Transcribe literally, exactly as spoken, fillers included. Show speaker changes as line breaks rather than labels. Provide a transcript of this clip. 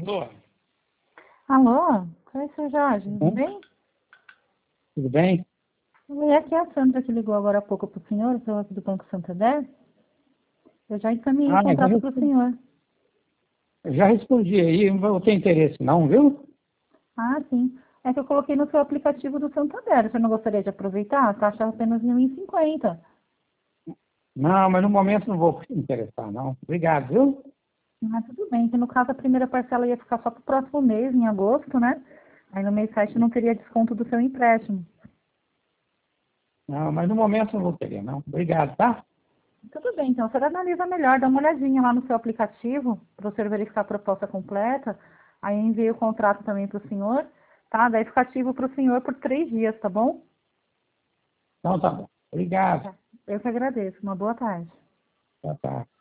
Alô?
Alô? Oi, seu Jorge, tudo
Hum?
bem?
Tudo bem?
E aqui é a Sandra que ligou agora há pouco para o senhor, eu sou aqui do Banco Santander. Eu já encaminhei o
Ah, eu já,
contrato para o
respondi,
senhor.
eu já respondi aí, não tem interesse não, viu?
Ah, sim. É que eu coloquei no seu aplicativo do Santander. Você não gostaria de aproveitar? A taxa é apenas mil e cinquenta.
Não, mas no momento não vou me interessar não. Obrigado, viu?
Ah, tudo bem, que no caso a primeira parcela ia ficar só para o próximo mês, em agosto, né? Aí no mês sete não teria desconto do seu empréstimo.
Não, mas no momento não vou querer não. Obrigado, tá?
Tudo bem, então você analisa melhor, dá uma olhadinha lá no seu aplicativo para você verificar a proposta completa. Aí eu envio o contrato também para o senhor, tá? Daí fica ativo para o senhor por três dias, tá bom?
Então tá bom. Obrigado.
Tá. Eu que agradeço. Uma boa tarde.
Tá, tá.